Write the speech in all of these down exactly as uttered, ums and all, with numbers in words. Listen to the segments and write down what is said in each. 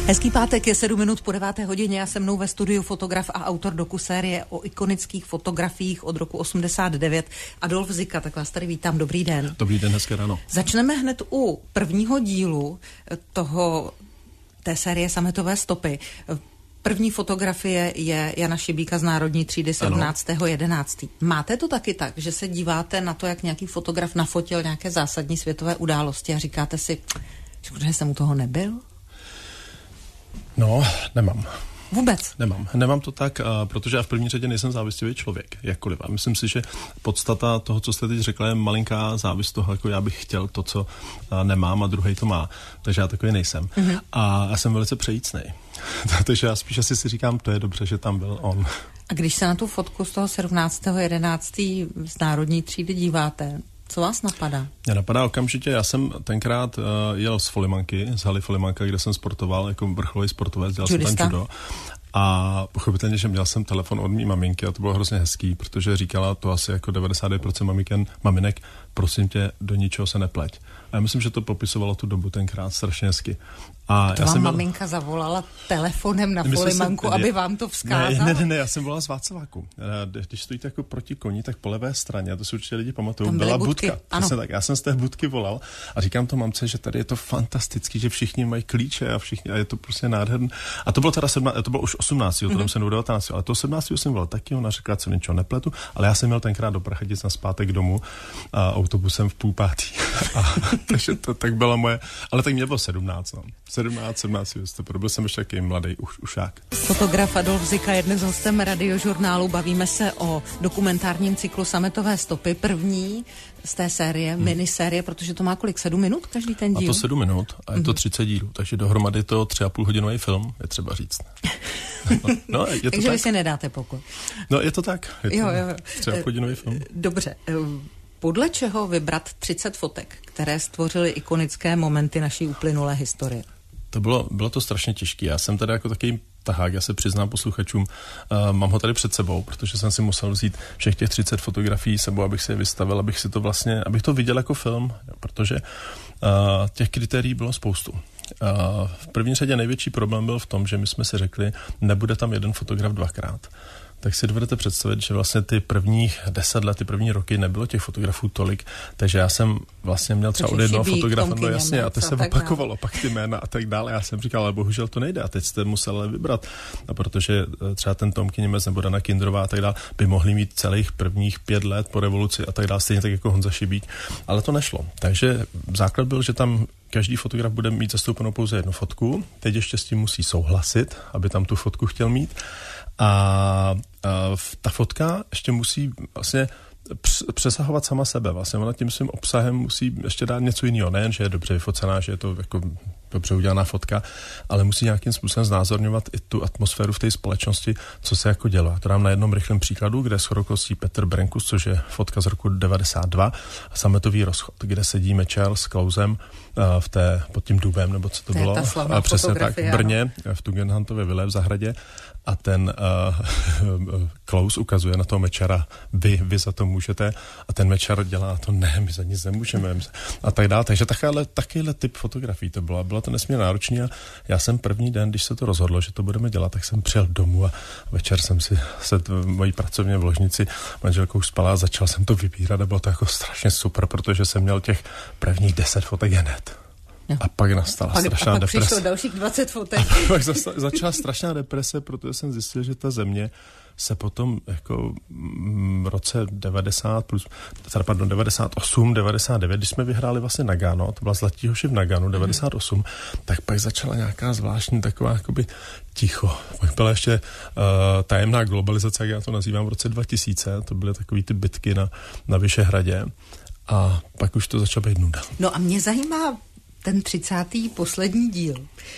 Hezký pátek, je sedm minut po deváté hodině a se mnou ve studiu fotograf a autor dokusérie o ikonických fotografiích od roku osmdesát devět Adolf Zika. Tak vás tady vítám, dobrý den. Dobrý den, hezké ráno. Začneme hned u prvního dílu toho, té série Sametové stopy. První fotografie je Jana Šibíka z Národní třídy sedmnáctého jedenáctého Máte to taky tak, že se díváte na to, jak nějaký fotograf nafotil nějaké zásadní světové události a říkáte si, že jsem u toho nebyl? No, nemám. Vůbec? Nemám. Nemám to tak, a protože já v první řadě nejsem závistivý člověk, jakkoliv. A myslím si, že podstata toho, co jste teď řekla, je malinká závist toho, jako já bych chtěl to, co nemám a druhej to má. Takže já takový nejsem. Mm-hmm. A já jsem velice přejícnej. Takže já spíš asi si říkám, to je dobře, že tam byl on. A když se na tu fotku z toho sedmnáctého jedenáctého z Národní třídy díváte, co vás napadá? Mě napadá okamžitě, já jsem tenkrát uh, jel z Folimanky, z haly Folimanka, kde jsem sportoval jako vrcholový sportovec, dělal Judista. jsem tam judo. A pochopitelně, že měl jsem telefon od mý maminky a to bylo hrozně hezký, protože říkala to asi jako devadesát devět procent mamiken, maminek, prosím tě, do ničeho se nepleť. A já myslím, že to popisovalo tu dobu tenkrát strašně hezky. A to já vám jsem maminka měl... zavolala telefonem na Folimanku, aby vám to vzkázala? Ne, ne, ne, já jsem volal z Václaváku. Když stojíte jako proti koni, tak po levé straně, a to si určitě lidi pamatují, byla budky. budka. Přesně tak, já jsem z té budky volal a říkám to mamce, že tady je to fantastický, že všichni mají klíče a všichni, a je to prostě nádherné. A to bylo teda sedmnáct, to bylo už osmnáctého mm-hmm. to jsem devatenáct ale to sedmnáctého jsem volal taky, ona řekla, co ničeho nepletu, ale já jsem měl tenkrát do Prachatic na zpátek domů a autobusem v půl pátý. A, takže to tak bylo moje, ale tak mě bylo sedmnáct, no. sedmnáct, sedmnáct, byl jsem ještě taky mladý už, ušák. Fotograf Adolf Zika je dnes hostem Radiožurnálu. Bavíme se o dokumentárním cyklu Sametové stopy. První z té série, hmm. minisérie, protože to má kolik? Sedm minut každý ten díl? A to sedm minut a je to třicet dílů, takže dohromady je to tři a půl hodinový film, je třeba říct. No, no, je to takže tak. vy si nedáte pokoj. No, je to tak. Je to jo, jo. tři a půl hodinový film. Dobře. Podle čeho vybrat třicet fotek, které stvořily ikonické momenty naší uplynulé historie? To bylo, bylo to strašně těžké. Já jsem tady jako takový tahák, já se přiznám posluchačům, uh, mám ho tady před sebou, protože jsem si musel vzít všech těch třicet fotografií sebou, abych si je vystavil, abych si to vlastně, abych to viděl jako film, protože uh, těch kritérií bylo spoustu. Uh, v první řadě největší problém byl v tom, že my jsme si řekli, nebude tam jeden fotograf dvakrát. Tak si dovedete představit, že vlastně ty prvních deset let, ty první roky nebylo těch fotografů tolik, takže já jsem vlastně měl třeba od jednoho fotografa, no jasně, a to se opakovalo, pak ty jména a tak dále. Já jsem říkal, ale bohužel to nejde a teď jste museli vybrat, a protože třeba ten Tomky Němec nebo Dana Kindrová a tak dále by mohli mít celých prvních pět let po revoluci a tak dále, stejně tak jako Honza Šibík, ale to nešlo. Takže základ byl, že tam každý fotograf bude mít zastoupenou pouze jednu fotku, teď ještě s tím musí souhlasit, aby tam tu fotku chtěl mít. A, a ta fotka ještě musí vlastně přesahovat sama sebe. Vlastně ona tím svým obsahem musí ještě dát něco jiného. Nejen, že je dobře vyfocená, že je to jako dobře udělaná fotka, ale musí nějakým způsobem znázorňovat i tu atmosféru v té společnosti, co se jako dělá. To dám na jednom rychlém příkladu, kde je shodou Petr Brenkus, což je fotka z roku devadesát dva, Sametový rozchod, kde sedí Mečiar s Klausem v té, pod tím důbem, nebo co to, to bylo. A přesně tak, v Brně, v Tugendhantově vile v zahradě. A ten uh, Klaus ukazuje na toho Mečiara, vy, vy za to můžete, a ten Mečiar dělá to, ne, my za nic nemůžeme, a tak dále. Takže takovýhle, takovýhle typ fotografií to bylo. Bylo to nesmírně náročný a já jsem první den, když se to rozhodlo, že to budeme dělat, tak jsem přijel domů a večer jsem si se v mojí pracovně v ložnici manželkou spala a začal jsem to vybírat a bylo to jako strašně super, protože jsem měl těch prvních deset fotek hned. Jo. A pak nastala pak, strašná a pak deprese. přišlo dalších dvacet fotek. A pak zasta- začala strašná deprese, protože jsem zjistil, že ta země se potom jako v roce devadesát plus, pardon, devadesát osm, devadesát devět, když jsme vyhráli vlastně Nagano, to byla Zlatý hoši v Naganu, devadesát osm, mm. tak pak začala nějaká zvláštní taková jakoby ticho. Pak byla ještě uh, tajemná globalizace, jak já to nazývám, v roce dva tisíce, to byly takový ty bitky na, na Vyšehradě a pak už to začalo být nuda. No a mě zajímá ten třicátý poslední díl.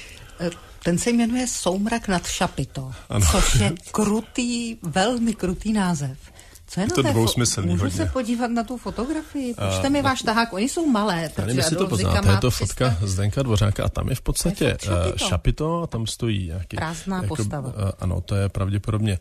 Ten se jmenuje Soumrak nad Šapito, ano. Což je krutý, velmi krutý název. Co je, je to na té dvousmyslný fo- Můžu hodně. se podívat na tu fotografii? Počte mi váš tahák, oni jsou malé. Já nevím, jestli to poznáte, je to fotka Zdenka Dvořáka a tam je v podstatě je šapito. šapito a tam stojí nějaký... Prázdná jako, postava. Ano, to je pravděpodobně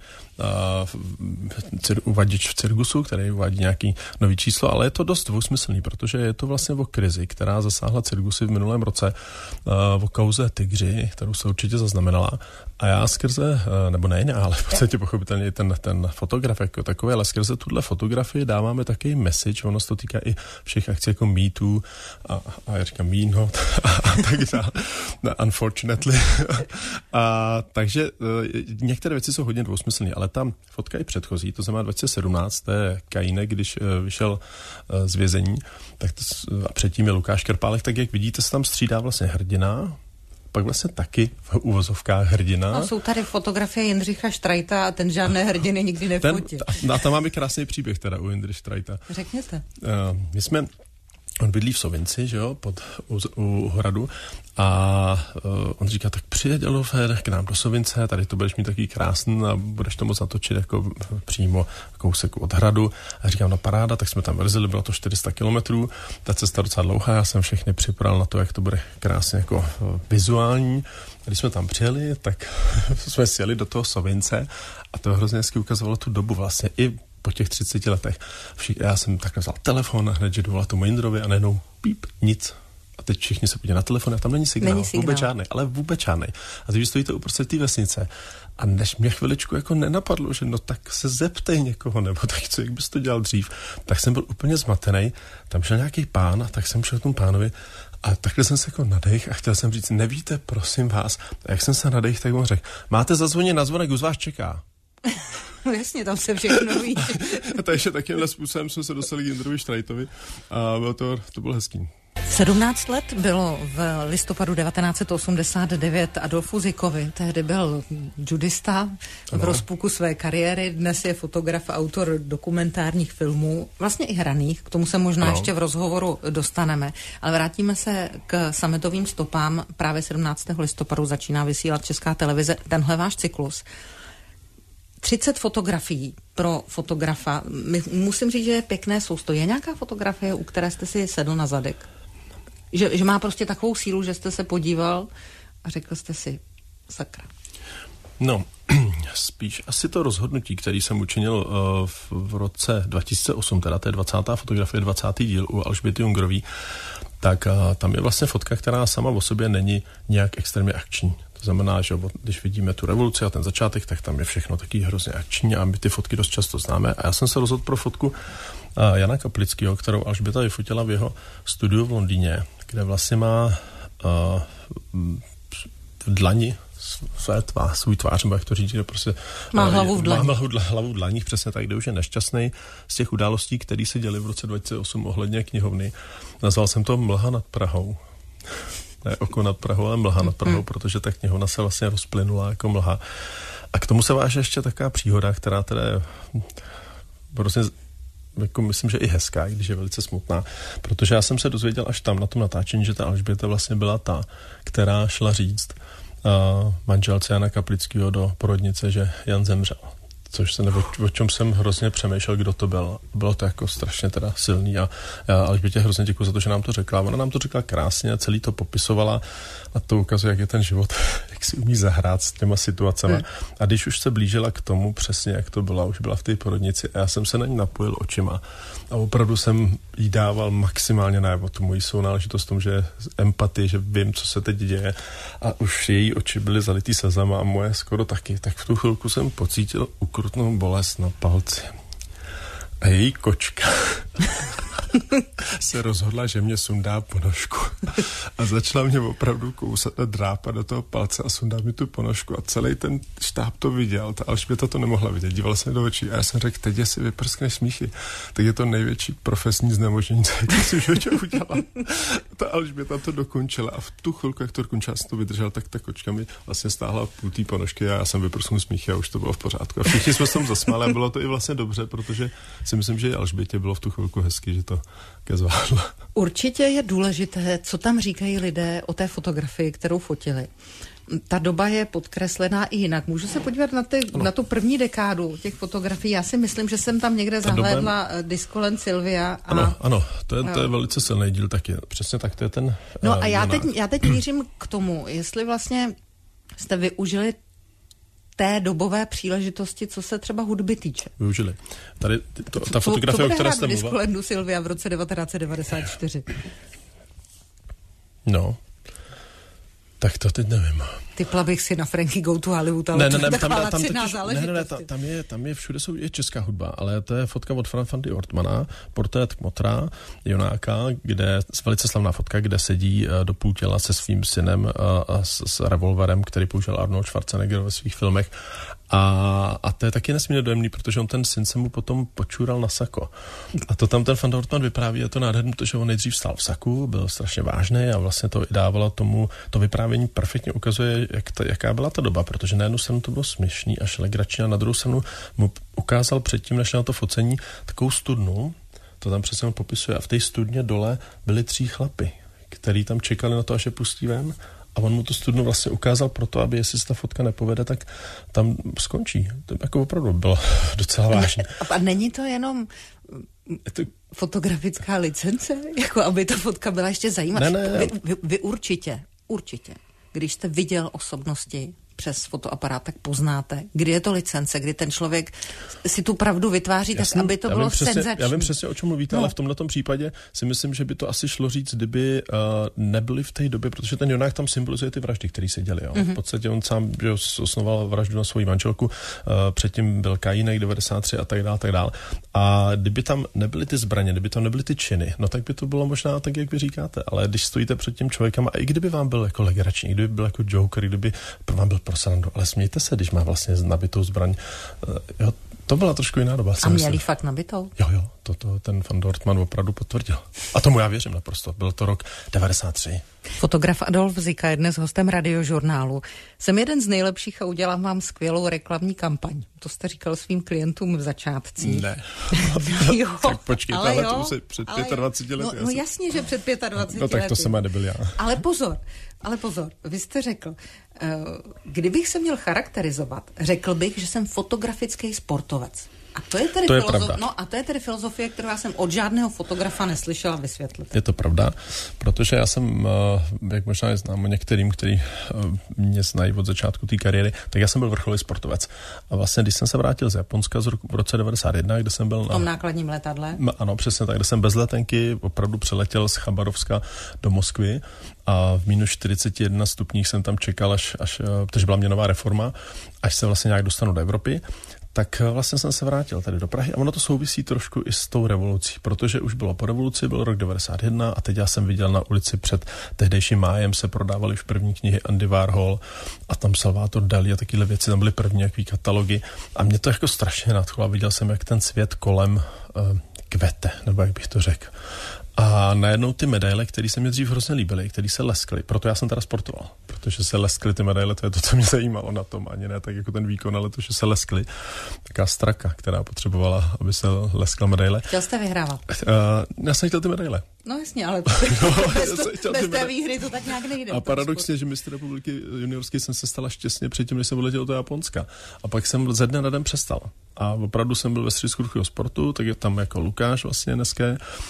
uh, uvaděč v cirkusu, který uvádí nějaký nový číslo, ale je to dost dvousmyslný, protože je to vlastně o krizi, která zasáhla cirkusy v minulém roce, uh, o kauze tygři, kterou se určitě zaznamenala. A já skrze, nebo ne, ale v podstatě pochopitelně ten, ten fotograf jako takový, ale skrze tuhle fotografii dáváme taky message, ono se to týká i všech akcí jako Me Too a, a já říkám Me Not a, a tak dále, unfortunately. A takže některé věci jsou hodně dvousmyslné, ale tam fotka i předchozí, to znamená dva tisíce sedmnáct, to je Kajine, když vyšel z vězení, tak to, a předtím je Lukáš Krpálek, tak jak vidíte, se tam střídá vlastně hrdina, pak vlastně taky v uvozovkách hrdina. No, jsou tady fotografie Jindřicha Štrajta a ten žádné hrdiny nikdy nefotil. Ten, a tam máme krásný příběh teda u Jindřicha Štrajta. Řekněte. Uh, my jsme, on bydlí v Sovinci, že jo, pod, u, u hradu a uh, on říká, tak přijeď Adolfe k nám do Sovince, tady to budeš mít takový krásný a budeš to moc natočit jako přímo kousek od hradu. A říkám, no paráda, tak jsme tam vrzili, bylo to čtyři sta kilometrů, ta cesta docela dlouhá, já jsem všechny připravil na to, jak to bude krásně jako uh, vizuální. A když jsme tam přijeli, tak jsme sjeli do toho Sovince a to hrozně hezky ukazovalo tu dobu vlastně i po těch třiceti letech. Všich, já jsem takhle vzal telefon a hned, že dovolal tomu Jindrovi a najednou píp, nic. A teď všichni se podívají na telefon a tam není signál, není signál. Vůbec žádný, ale vůbec žádný. A teď stojíte uprostřed té vesnice a než mě chviličku jako nenapadlo, že no tak se zeptej někoho, nebo tak co, jak bys to dělal dřív, tak jsem byl úplně zmatený. Tam šel nějaký pán a tak jsem šel k tomu pánovi a takhle jsem se jako nadech a chtěl jsem říct, nevíte, prosím vás. A jak jsem se nadech, tak mu řekl, máte zazvonit na zvonek, už vás čeká. No jasně, tam se všechno ví. Takže takýmhle způsobem jsme se dostali k Jindrovi Štrajtovi a bylo to, to bylo hezký. sedmnáct let bylo v listopadu devatenáct set osmdesát devět Adolfu Zikovi. Tehdy byl judista v ano. rozpuku své kariéry. Dnes je fotograf a autor dokumentárních filmů, vlastně i hraných. K tomu se možná ano. ještě v rozhovoru dostaneme. Ale vrátíme se k sametovým stopám. Právě sedmnáctého listopadu začíná vysílat Česká televize tenhle váš cyklus. třicet fotografií pro fotografa. Musím říct, že je pěkné sousto. Je nějaká fotografie, u které jste si sedl na zadek? Že, že má prostě takovou sílu, že jste se podíval a řekl jste si, sakra. No, spíš asi to rozhodnutí, který jsem učinil uh, v, v roce dva tisíce osm, teda to je dvacátá fotografie, dvacátý díl u Alžběty Jungrový, tak uh, tam je vlastně fotka, která sama o sobě není nějak extrémně akční. To znamená, že když vidíme tu revoluci a ten začátek, tak tam je všechno taky hrozně akční a my ty fotky dost často známe. A já jsem se rozhodl pro fotku uh, Jana Kaplického, kterou Alžběta vyfotila v jeho studiu v Londýně, kde vlastně má uh, v dlani své tvá, svůj tvář, nebo jak to říct, prostě má hlavu v dlaních. Má hlavu, hlavu v dlaních, přesně tak, kde už je nešťastný z těch událostí, které se děly v roce dva tisíce osm ohledně knihovny. Nazval jsem to Mlha nad Prahou. Ne oko nad Prahou, ale Mlha nad Prahou, hmm. protože ta knihovna se vlastně rozplynula jako mlha. A k tomu se váže ještě taková příhoda, která teda je prostě jako myslím, že i hezká, když je velice smutná, protože já jsem se dozvěděl až tam na tom natáčení, že ta Alžběta vlastně byla ta, která šla říct uh, manželce Jana Kaplického do porodnice, že Jan zemřel. Což se nebo o čem jsem hrozně přemýšlel, kdo to byl. Bylo to jako strašně teda silný a já Alžbětě hrozně děkuji za to, že nám to řekla. Ona nám to řekla krásně a celý to popisovala a to ukazuje, jak je ten život, jak si umí zahrát s těma situacemi. Hmm. A když už se blížila k tomu přesně, jak to byla, už byla v té porodnici a já jsem se na ní napojil očima a opravdu jsem jí dával maximálně najevo tu moji sounáležitost v tom, že empatii, že vím, co se teď děje a už její oči byly zalitý slzama a moje skoro taky. Tak v tu chvilku jsem pocítil ukrutnou bolest na palci. A její kočka se rozhodla, že mě sundá ponožku. A začala mě opravdu kousat a drápat do toho palce a sundá mi tu ponožku. A celý ten štáb to viděl. Ta Alžběta to nemohla vidět. Dívala se mi do očí a já jsem řekl, teď si vyprskneš smíchy. Tak je to největší profesní znemožnění, co si v životě udělal. Ta Alžběta to dokončila a v tu chvilku, jak to dokončila, jsem to vydržel, tak ta kočka mi vlastně stáhla půl té ponožky a já jsem vyprsknul smíchy a už to bylo v pořádku. A všichni jsme se tam zasmáli a bylo to i vlastně dobře, protože si myslím, že Alžbětě bylo v tu chvilku hezky, že to ke zvládla. Určitě je důležité, co tam říkají lidé o té fotografii, kterou fotili. ta doba je podkreslená i jinak. Můžu se podívat na, ty, na tu první dekádu těch fotografií? Já si myslím, že jsem tam někde zahlédla doba... Discolent Silvia. A... Ano, ano, to je, to je velice silný díl taky. Přesně tak, to je ten... No uh, a já teď, já teď mířím k tomu, jestli vlastně jste využili té dobové příležitosti, co se třeba hudby týče. Využili. Tady to, ta co, fotografie, o které jste mluvila... Co bude hrát v Discolendu Silvia v roce devatenáct set devadesát čtyři? No, tak to teď nevím. Typla bych si na Frankie Go to Hollywood, ale ne, to ne, je ne, tam, taková tam, laciná totiž, záležitost. ne, ne, ne, tam, tam, je, tam je, všude jsou, je česká hudba, ale to je fotka od Frandy Ortmana, portrét Kmotra, Jonáka, kde, velice slavná fotka, kde sedí do půl těla se svým synem a s, s revolverem, který použil Arnold Schwarzenegger ve svých filmech. A, a to je taky nesmírně dojemný, protože on ten syn se mu potom počůral na sako. A to tam ten Fanda Ortman vypráví, je to nádherný, protože on nejdřív stál v saku, byl strašně vážný a vlastně to i dávalo tomu, to vyprávění perfektně ukazuje, jak ta, jaká byla ta doba, protože na jednu stranu to bylo směšný a šlegrační a na druhou stranu mu ukázal předtím, než na to focení, takovou studnu, to tam přesně popisuje, a v té studně dole byli tři chlapy, který tam čekali na to, až je pustí ven. A on mu tu studnu vlastně ukázal proto, aby jestli se ta fotka nepovede, tak tam skončí. To jako opravdu bylo docela vážné. A není to jenom to... fotografická licence? Jako aby ta fotka byla ještě zajímavá? Ne, ne. Vy, vy, vy určitě, určitě, když jste viděl osobnosti přes fotoaparát, tak poznáte, kdy je to licence, kdy ten člověk si tu pravdu vytváří, Jasný, tak aby to bylo přesně, senzační. Já vím přesně, o čem mluvíte, no. Ale v tomhletom případě si myslím, že by to asi šlo říct, kdyby uh, nebyli v té době, protože ten Jonák tam symbolizuje ty vraždy, které se děly. Jo. Mm-hmm. V podstatě on sám jo, osnoval vraždu na svoji manželku, uh, předtím byl Kajínek devadesát tři a tak dále, tak dále. A kdyby tam nebyly ty zbraně, kdyby tam nebyly ty činy, no tak by to bylo možná tak, jak vy říkáte, ale když stojíte před tím člověkem, a i kdyby vám byl jako legrační, kdyby byl jako Joker, kdyby vám byl pro srandu, ale smějte se, když má vlastně nabitou zbraň. Jo, to byla trošku jiná doba. A měli fakt nabitou? Jo, jo, to, to ten Fanda Ortman opravdu potvrdil. A tomu já věřím naprosto. Byl to rok devadesát tři. Fotograf Adolf Zika je dnes hostem Radiožurnálu. Jsem jeden z nejlepších a udělám vám skvělou reklamní kampaň. To jste říkal svým klientům v začátcích. Ne. Jo, tak počkejte, ale, ale jo, to se před dvaceti lety. No, no jasně, že před dvaceti pěti No tak lety. to jsem nebyl já. Ale pozor, ale pozor, vy jste řekl, kdybych se měl charakterizovat, řekl bych, že jsem fotografický sportovec. A to je tedy to je filozof... no, a to je tedy filozofie, kterou já jsem od žádného fotografa neslyšela vysvětlit. Je to pravda, protože já jsem, jak možná je znám některým, který mě znají od začátku té kariéry, tak já jsem byl vrcholový sportovec. A vlastně, když jsem se vrátil z Japonska z roku, v roce devadesát jedna, kde jsem byl na... V tom nákladním letadle? Ano, přesně tak, kde jsem bez letenky opravdu přeletěl z Chabarovska do Moskvy a v minus čtyřicet jedna stupních jsem tam čekal, až, až takže byla měnová reforma, až se vlastně nějak dostanu do Evropy. Tak vlastně jsem se vrátil tady do Prahy a ono to souvisí trošku i s tou revolucí, protože už bylo po revoluci, byl rok devadesát jedna a teď já jsem viděl na ulici před tehdejším májem se prodávaly už první knihy Andy Warhol a tam Salvador Dali a takové věci, tam byly první jaký katalogy a mě to jako strašně nadchlo a viděl jsem, jak ten svět kolem uh, kvete, nebo jak bych to řekl. A najednou ty medaile, které se mě dřív hrozně líbily, které se leskly, proto já jsem teda sportoval, protože se leskly ty medaile, to je to, co mě zajímalo na tom, ani ne tak jako ten výkon, ale to, že se leskly. Taká straka, která potřebovala, aby se leskla medaile. Chtěl jste vyhrávat? Uh, já jsem chtěl ty medaile. No jasně, ale no, bez, to, bez té výhry to tak nějak nejde. A paradoxně, že mistr republiky juniorský jsem se stala šťastně předtím, než jsem odletěl do Japonska. A pak jsem ze dne na den přestal. A opravdu jsem byl ve středisku ruchového sportu, tak je tam jako Lukáš vlastně dneska.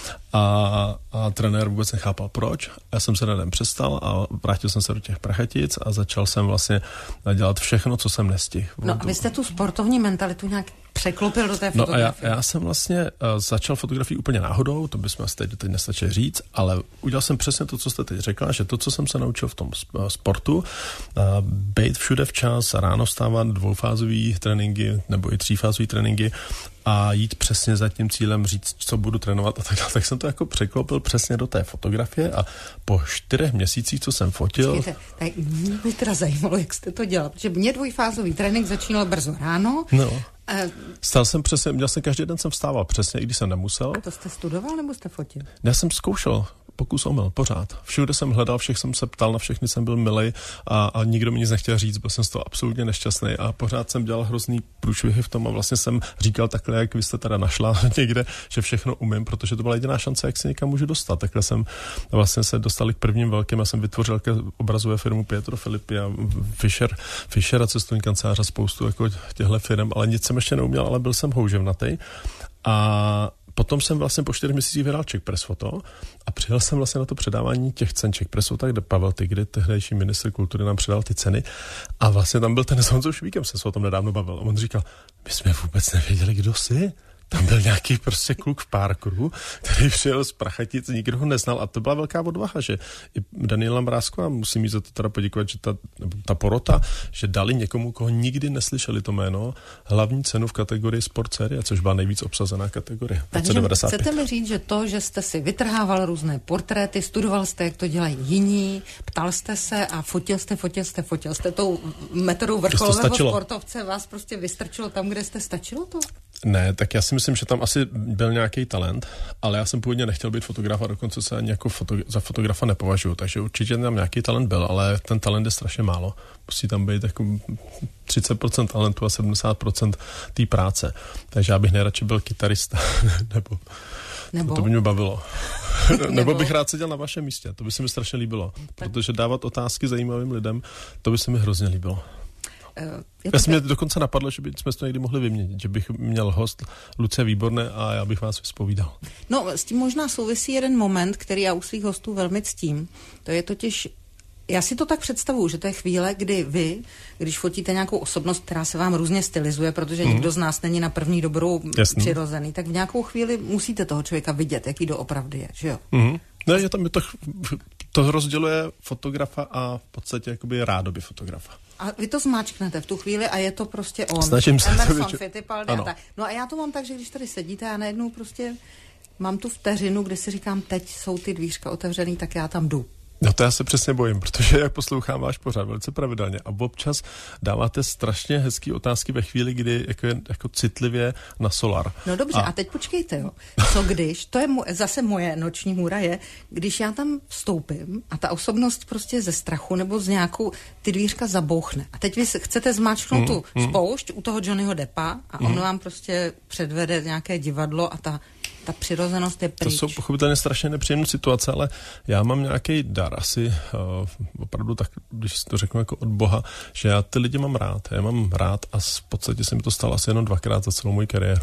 A, a trenér vůbec nechápal proč. Já jsem se na den přestal a vrátil jsem se do těch Prachatic a začal jsem vlastně dělat všechno, co jsem nestihl. No a vy jste tu sportovní mentalitu nějak překlopil do té fotografie. No a já, já jsem vlastně uh, začal fotografii úplně náhodou, to bychom asi teď, teď nestačili říct, ale udělal jsem přesně to, co jste teď řekla, že to, co jsem se naučil v tom uh, sportu, uh, bejt všude včas, ráno vstávat, dvoufázový tréninky nebo i třífázový tréninky a jít přesně za tím cílem říct, co budu trénovat a tak dále. Tak jsem to jako překlopil přesně do té fotografie a po čtyřech měsících, co jsem fotil... Počkejte, tak mě by teda zajímalo, jak jste to dělal, protože mě dvojfázový trénink začínal brzo ráno. No. Stal jsem přesně, měl jsem každý den jsem vstával přesně, i když jsem nemusel. A to jste studoval nebo jste fotil? Já jsem zkoušel pokus omyl, pořád. Všude jsem hledal, všech jsem se ptal, na všechny jsem byl milej a, a nikdo mi nic nechtěl říct, byl jsem z toho absolutně nešťastný a pořád jsem dělal hrozný průšvihy v tom a vlastně jsem říkal takhle, jak vy jste teda našla někde, že všechno umím, protože to byla jediná šance, jak se někam můžu dostat. Takhle jsem vlastně se dostal k prvním velkým, já jsem vytvořil obrazové firmu Pietro Filippi a Fischer, Fischer a cestovní kancelář a spoustu jako těchto firm, ale nic jsem ještě neuměl, ale byl jsem houževnatý. A potom jsem vlastně po čtyřech měsících vydal Czech Press Photo a přijel jsem vlastně na to předávání těch cen Czech Press Photo, kde Pavel Tigry, tehdejší ministr kultury, nám předal ty ceny a vlastně tam byl ten s Honzou Švíkem, jsem se o tom nedávno bavil a on říkal, my jsme vůbec nevěděli, kdo jsi. Tam byl nějaký prostě kluk v parkouru, který přijel z Prachatic, nikdo ho neznal a to byla velká odvaha, že i Daniela Mrázková, musím jí za to teda poděkovat, že ta, ta porota, že dali někomu, koho nikdy neslyšeli to jméno, hlavní cenu v kategorii sport série, což byla nejvíc obsazená kategorie. Takže chcete mi říct, že to, že jste si vytrhával různé portréty, studoval jste, jak to dělají jiní, ptal jste se a fotil jste, fotil jste, fotil jste tou metodou vrcholového sportovce, vás prostě vystrčilo tam, kde jste, stačilo to? Ne, tak já si myslím, že tam asi byl nějaký talent, ale já jsem původně nechtěl být fotograf a dokonce se ani jako foto, za fotografa nepovažuji, takže určitě tam nějaký talent byl, ale ten talent je strašně málo. Musí tam být jako třicet procent talentu a sedmdesát procent té práce. Takže já bych nejradši byl kytarista, nebo, nebo? To by mě bavilo. nebo. nebo bych rád seděl na vašem místě, to by se mi strašně líbilo, tak. Protože dávat otázky zajímavým lidem, to by se mi hrozně líbilo. Uh, já jsem mě dokonce napadlo, že bychom to někdy mohli vyměnit, že bych měl host Lucie Výborné a já bych vás vyspovídal. No, s tím možná souvisí jeden moment, který já u svých hostů velmi ctím. To je totiž, já si to tak představuju, že to je chvíle, kdy vy, když fotíte nějakou osobnost, která se vám různě stylizuje, protože mm. nikdo z nás není na první dobrou Jasný. přirozený, tak v nějakou chvíli musíte toho člověka vidět, jaký doopravdy je, že jo? Mm. Ne, je tam, je to, to rozděluje fotografa a v podstatě jakoby rádoby fotografa. A vy to zmáčknete v tu chvíli a je to prostě on. Snažím se Emerson, to Fittipaldi a tak. No a já to mám tak, že když tady sedíte a najednou prostě mám tu vteřinu, kde si říkám, teď jsou ty dvířka otevřený, tak já tam jdu. No to já se přesně bojím, protože jak poslouchám váš pořád velice pravidelně a občas dáváte strašně hezký otázky ve chvíli, kdy jako, jako citlivě na solar. No dobře, a, a teď počkejte, jo. Co když, to je mu, zase moje noční můra je, když já tam vstoupím a ta osobnost prostě ze strachu nebo z nějakou, ty dvířka zabouchne. A teď vy chcete zmáčknout mm, tu mm. spoušť u toho Johnnyho Deppa a mm. on vám prostě předvede nějaké divadlo a ta ta přirozenost je pryč. To jsou pochopitelně strašně nepříjemné situace, ale já mám nějaký dar asi, uh, opravdu tak, když si to řeknu jako od Boha, že já ty lidi mám rád. Já mám rád a v podstatě se mi to stalo asi jenom dvakrát za celou moji kariéru.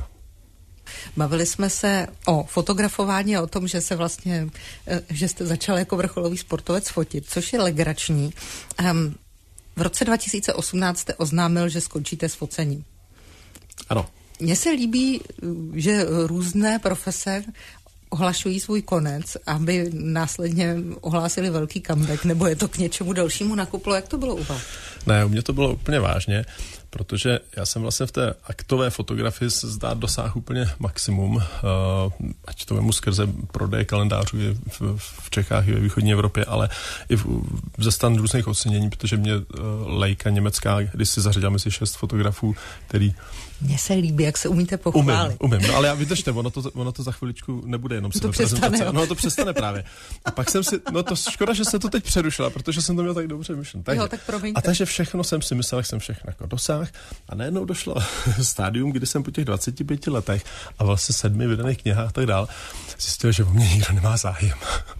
Bavili jsme se o fotografování a o tom, že se vlastně, že jste začal jako vrcholový sportovec fotit, což je legrační. Um, v roce dva tisíce osmnáct jste oznámil, že skončíte s focením. Ano. Mně se líbí, že různé profese ohlašují svůj konec, aby následně ohlásili velký comeback, nebo je to k něčemu dalšímu nakuplo? Jak to bylo u vás? Ne, u mě to bylo úplně vážně, protože já jsem vlastně v té aktové fotografii se zdá dosáhl úplně maximum, uh, ať to vemu skrze prodej kalendářů v, v Čechách i ve východní Evropě, ale i v, ze stan různých ocenění, protože mě uh, Leica německá, když si zařadila mezi šest fotografů, který mně se líbí, jak se umíte pochválit. Umím, umím. No ale já vydržte, ono to, ono to za chviličku nebude jenom to přestane, no to přestane právě. A pak jsem si, no to škoda, že se to teď přerušila, protože jsem to měl tak dobře myšlen. Takže, jo, tak promiňte. A takže všechno jsem si myslel, jak jsem všechno jako dosáhl a najednou došlo stádium, kdy jsem po těch dvaceti pěti letech a vlastně sedmi vydaných knihách a tak dál zjistil, že o mě nikdo nemá zájem.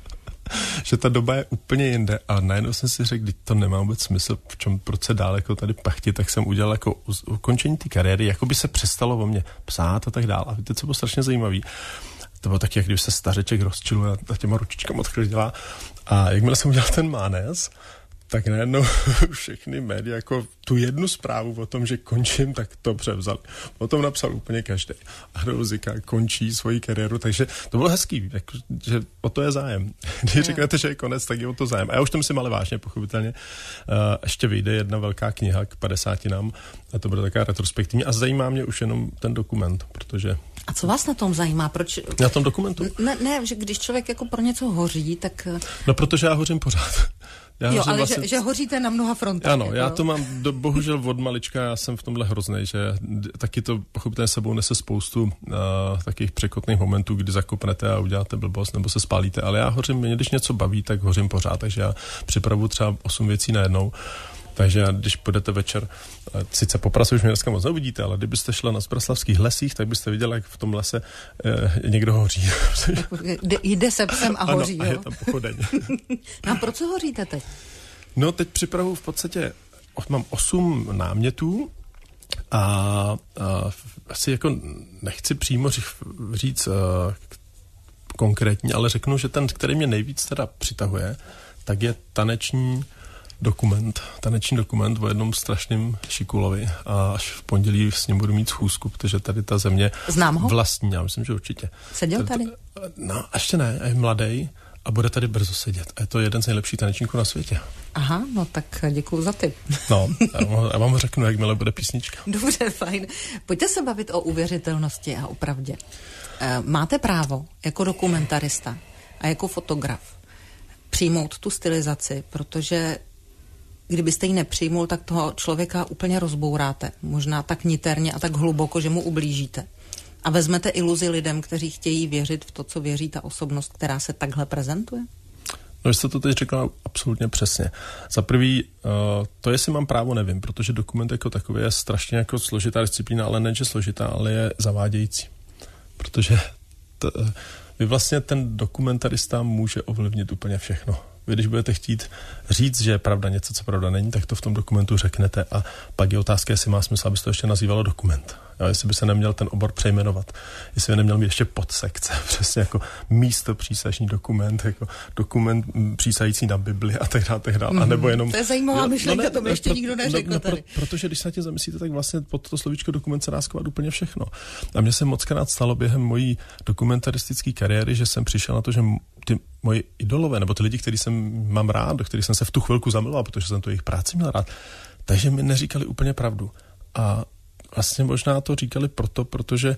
Že ta doba je úplně jinde a najednou jsem si řekl, že to nemá vůbec smysl, v čem, proč se dál jako tady pachtit, tak jsem udělal jako ukončení té kariéry, jako by se přestalo o mě psát a tak dál. A víte, co bylo strašně zajímavý? To bylo taky, jak když se stařeček rozčiluje a těma ručičkama odchylí dělá. A jakmile jsem udělal ten mánes, tak najednou všechny média jako tu jednu zprávu o tom, že končím, tak to převzali. O tom napsal úplně každý. A Rozika končí svoji kariéru, takže to bylo hezký, jako, že o to je zájem. Když řeknete, že je konec, tak je o to zájem. A já už to myslím ale vážně, pochopitelně. Uh, ještě vyjde jedna velká kniha k padesátinám a to bude taková retrospektivní a zajímá mě už jenom ten dokument, protože... A co vás na tom zajímá? Proč... Na tom dokumentu? Ne, ne, že když člověk jako pro něco hoří, tak... No, protože já hořím pořád. Já jo, ale vlastně... že, že hoříte na mnoha frontách. Ano, jako. já to mám do, bohužel od malička, já jsem v tomhle hroznej, že taky to pochopitelně sebou nese spoustu uh, takových překotných momentů, kdy zakopnete a uděláte blbost nebo se spálíte, ale já hořím, mě když něco baví, tak hořím pořád, takže já připravu třeba osm věcí najednou. Takže když půjdete večer, sice po Praze už mě dneska moc neuvidíte, ale kdybyste šla na Zpraslavských lesích, tak byste viděla, jak v tom lese eh, někdo hoří. Jde se psem a hoří, ano, jo? a je tam pochodeň. No a pro co hoříte teď? No teď připravu v podstatě, mám osm námětů a, a asi jako nechci přímo říct uh, konkrétní, ale řeknu, že ten, který mě nejvíc teda přitahuje, tak je taneční dokument, taneční dokument o jednom strašným šikulovi a až v pondělí s ním budu mít schůzku, protože tady ta země Znám ho? vlastní, já myslím, že určitě. Seděl tady? No, ještě ne, je mladý a bude tady brzo sedět. A je to jeden z nejlepších tanečníků na světě. Aha, no tak děkuju za tip. No, já vám řeknu, jakmile bude písnička. Dobře, fajn. Pojďte se bavit o uvěřitelnosti a o pravdě. Máte právo jako dokumentarista a jako fotograf přijmout tu stylizaci, protože kdybyste ji nepřijmul, tak toho člověka úplně rozbouráte. Možná tak niterně a tak hluboko, že mu ublížíte. A vezmete iluzi lidem, kteří chtějí věřit v to, co věří ta osobnost, která se takhle prezentuje? No, jste to teď řekla absolutně přesně. Za prvý, to jestli mám právo, nevím, protože dokument jako takový je strašně jako složitá disciplína, ale než je složitá, ale je zavádějící. Protože t, vy vlastně ten dokumentarista může ovlivnit úplně všechno. Vy, když budete chtít říct, že je pravda něco, co pravda není, tak to v tom dokumentu řeknete a pak je otázka, jestli má smysl, aby se to ještě nazývalo dokument. Jo, jestli by se neměl ten obor přejmenovat, jestli by neměl mít ještě podsekce, přesně jako místo přísažní dokument, jako dokument přísající na Bibli a tak dále, tak dále. Mm, a nebo jenom... To je zajímavá myšlenka, to mi ještě pro, nikdo neřekl no, no, tady. Pro, protože když se na tě zamyslíte, tak vlastně pod to slovíčko dokument se dá skovat úplně všechno. A mně se mockrát stalo během mojí dokumentaristické kariéry, že jsem přišel na to, že ty moji idolové, nebo ty lidi, který jsem mám rád, do kterých jsem se v tu chvilku zamiloval, protože jsem tu jejich práci měl rád, takže mi neříkali úplně pravdu. A vlastně možná to říkali proto, protože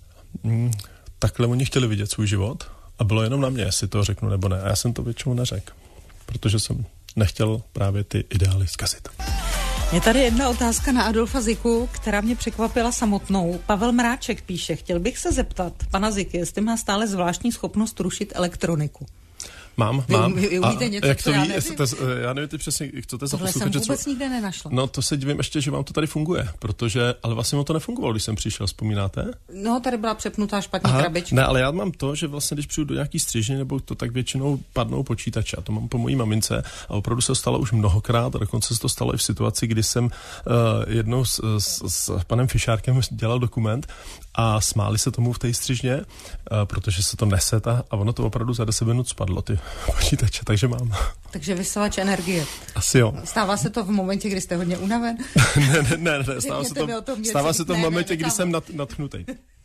hm, takhle oni chtěli vidět svůj život a bylo jenom na mě, jestli to řeknu nebo ne. A já jsem to většinou neřekl, protože jsem nechtěl právě ty ideály zkazit. Je tady jedna otázka na Adolfa Ziku, která mě překvapila samotnou. Pavel Mráček píše, chtěl bych se zeptat pana Ziky, jestli má stále zvláštní schopnost rušit elektroniku. Mám, vy, mám. Vy umíte něco, jak to já ví, nevím? To, já nevím, ty přesně, co to je za posluchače. Tohle jsem vůbec co... nikde nenašla. No to se divím ještě, že vám to tady funguje, protože, ale vlastně mu to nefungovalo, když jsem přišel, vzpomínáte? No, tady byla přepnutá špatně Aha, krabička. Ne, ale já mám to, že vlastně, když přijdu do nějaký střižny, nebo to tak většinou padnou počítače. A to mám po mojí mamince a opravdu se stalo už mnohokrát, a dokonce se to stalo i v situaci, kdy jsem uh, jednou s, s, s panem Fišárkem dělal dokument a smáli se tomu v té střižně, uh, protože se to nese a, a ono to opravdu za deset minut spadlo, ty počítače, takže mám. Takže vysavač energie. Asi jo. Stává se to v momentě, kdy jste hodně unaven? ne, ne, ne, ne, stává se to, stává se to v momentě, ne, ne, kdy jsem nad, nadchnutý.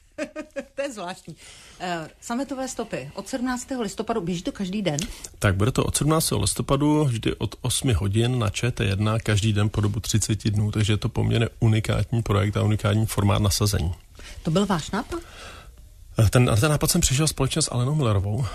To je zvláštní. Uh, sametové stopy od sedmnáctého listopadu, běží to každý den? Tak bude to od sedmnáctého listopadu, vždy od osmi hodin na Č T jedna, každý den po dobu třicet dnů, takže je to poměrně unikátní projekt a unikátní formát nasazení. To byl váš nápad? Ten, ten nápad jsem přišel společně s Alenou Millerovou,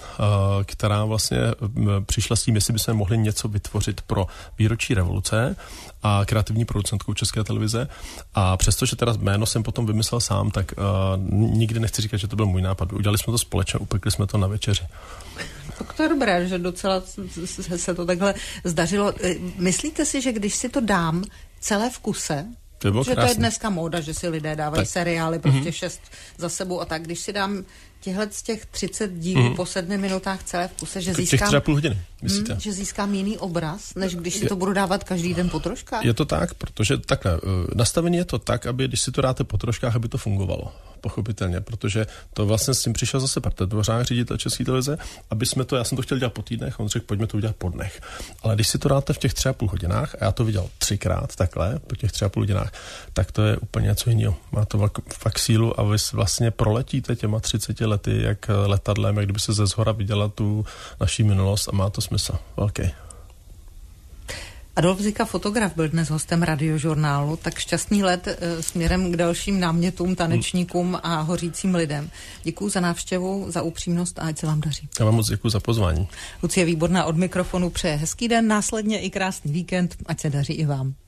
která vlastně přišla s tím, jestli bychom mohli něco vytvořit pro výročí revoluce a kreativní producentkou České televize. A přestože teda jméno jsem potom vymyslel sám, tak uh, nikdy nechci říkat, že to byl můj nápad. Udělali jsme to společně, upekli jsme to na večeři. Tak to je dobré, že docela se to takhle zdařilo. Myslíte si, že když si to dám celé v kuse, to že krásný. To je dneska móda, že si lidé dávají tak. seriály, prostě mm-hmm. šest za sebou a tak, když si dám těhle z těch třicet dílů mm. po sedmi minutách celé v kuse, že získám, těch třeba půl hodiny, mm, že získám jiný obraz, než když si je, to budu dávat každý den po troškách? Je to tak, protože takhle, nastavení je to tak, aby když si to dáte po troškách, aby to fungovalo. Pochopitelně, protože to vlastně s tím přišel zase Petr Dvořák, ředitel České televize, aby jsme to, já jsem to chtěl dělat po týdnech, on řekl, pojďme to udělat po dnech. Ale když si to dáte v těch tři a půl hodinách, a já to viděl třikrát takhle, po těch tři a půl hodinách, tak to je úplně něco jiného. Má to fakt sílu a vy vlastně proletíte těma třiceti lety, jak letadlem, jak kdyby se ze zhora viděla tu naší minulost a má to smysl velký. Adolf Zika, fotograf, byl dnes hostem Radiožurnálu, tak šťastný let e, směrem k dalším námětům, tanečníkům a hořícím lidem. Děkuju za návštěvu, za upřímnost a ať se vám daří. Já vám moc děkuju za pozvání. Lucie Výborná od mikrofonu přeje hezký den, následně i krásný víkend, ať se daří i vám.